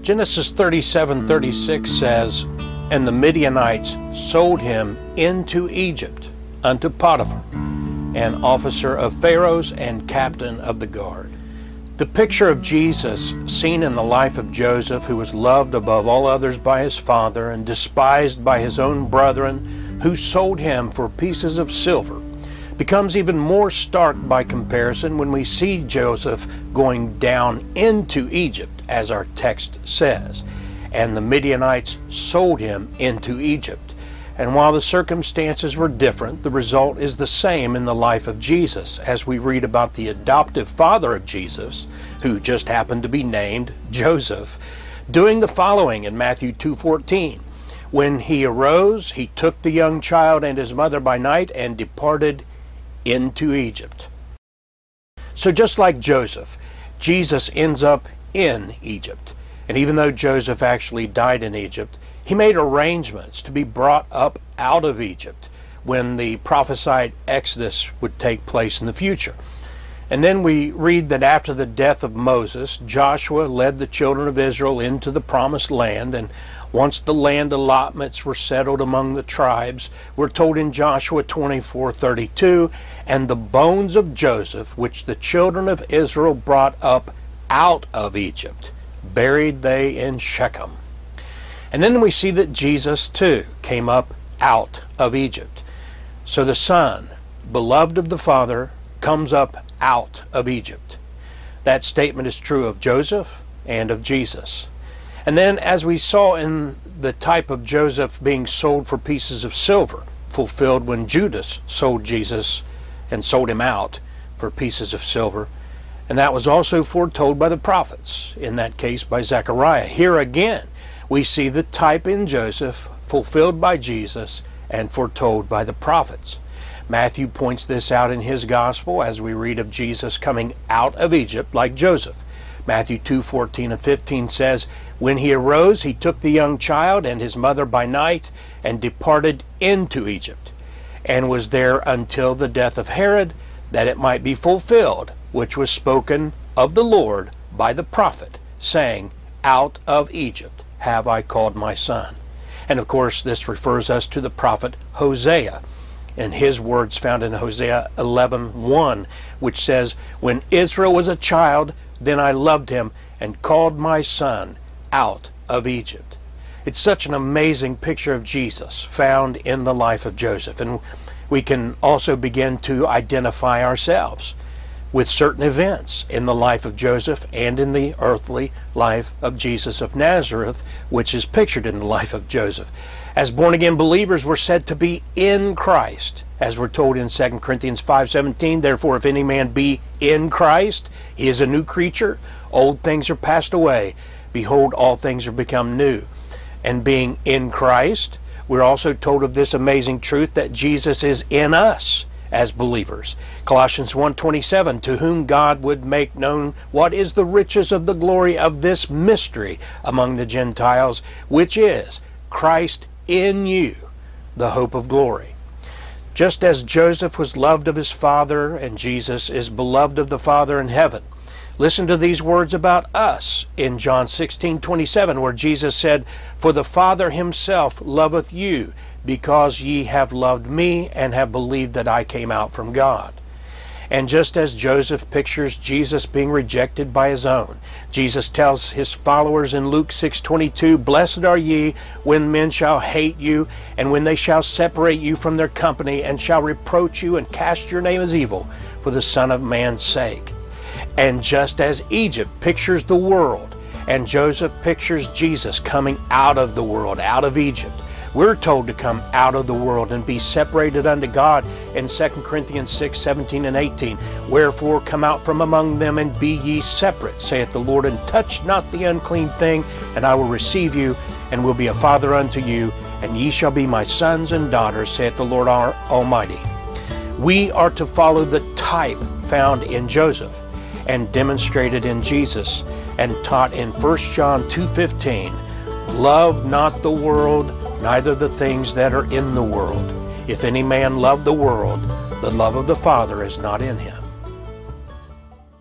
Genesis 37:36 says, "And the Midianites sold him into Egypt unto Potiphar, an officer of Pharaoh's and captain of the guard." The picture of Jesus seen in the life of Joseph, who was loved above all others by his father and despised by his own brethren, who sold him for pieces of silver, becomes even more stark by comparison when we see Joseph going down into Egypt, as our text says. And the Midianites sold him into Egypt. And while the circumstances were different, the result is the same in the life of Jesus, as we read about the adoptive father of Jesus, who just happened to be named Joseph, doing the following in Matthew 2:14. "When he arose, he took the young child and his mother by night and departed into Egypt." So just like Joseph, Jesus ends up in Egypt. And even though Joseph actually died in Egypt, he made arrangements to be brought up out of Egypt when the prophesied Exodus would take place in the future. And then we read that after the death of Moses, Joshua led the children of Israel into the promised land, and once the land allotments were settled among the tribes, we're told in Joshua 24:32, "And the bones of Joseph, which the children of Israel brought up out of Egypt, buried they in Shechem." And then we see that Jesus too came up out of Egypt. So the Son, beloved of the Father, comes up out of Egypt. That statement is true of Joseph and of Jesus. And then, as we saw in the type of Joseph being sold for pieces of silver, fulfilled when Judas sold Jesus and sold him out for pieces of silver, and that was also foretold by the prophets, in that case by Zechariah. Here again, we see the type in Joseph fulfilled by Jesus and foretold by the prophets. Matthew points this out in his gospel as we read of Jesus coming out of Egypt like Joseph. Matthew 2:14 and 15 says, "When he arose, he took the young child and his mother by night and departed into Egypt, and was there until the death of Herod, that it might be fulfilled, which was spoken of the Lord by the prophet, saying, Out of Egypt have I called my son." And of course, this refers us to the prophet Hosea, and his words found in Hosea 11:1, which says, "When Israel was a child, then I loved him and called my son out of Egypt." It's such an amazing picture of Jesus found in the life of Joseph. And we can also begin to identify ourselves with certain events in the life of Joseph and in the earthly life of Jesus of Nazareth, which is pictured in the life of Joseph. As born-again believers, we're said to be in Christ, as we're told in 2 Corinthians 5:17, "Therefore, if any man be in Christ, he is a new creature. Old things are passed away. Behold, all things are become new." And being in Christ, we're also told of this amazing truth that Jesus is in us as believers. Colossians 1:27, "To whom God would make known what is the riches of the glory of this mystery among the Gentiles, which is Christ in you, the hope of glory." Just as Joseph was loved of his father and Jesus is beloved of the Father in heaven, listen to these words about us in John 16:27, where Jesus said, "For the Father himself loveth you, because ye have loved me and have believed that I came out from God." And just as Joseph pictures Jesus being rejected by his own, Jesus tells his followers in Luke 6:22, "Blessed are ye when men shall hate you, and when they shall separate you from their company, and shall reproach you and cast your name as evil for the Son of Man's sake." And just as Egypt pictures the world, and Joseph pictures Jesus coming out of the world, out of Egypt, we're told to come out of the world and be separated unto God in 2 Corinthians 6:17 and 18. "Wherefore come out from among them, and be ye separate, saith the Lord, and touch not the unclean thing, and I will receive you, and will be a father unto you, and ye shall be my sons and daughters, saith the Lord Almighty." We are to follow the type found in Joseph and demonstrated in Jesus and taught in 1 John 2:15, "Love not the world, neither the things that are in the world. If any man love the world, the love of the Father is not in him."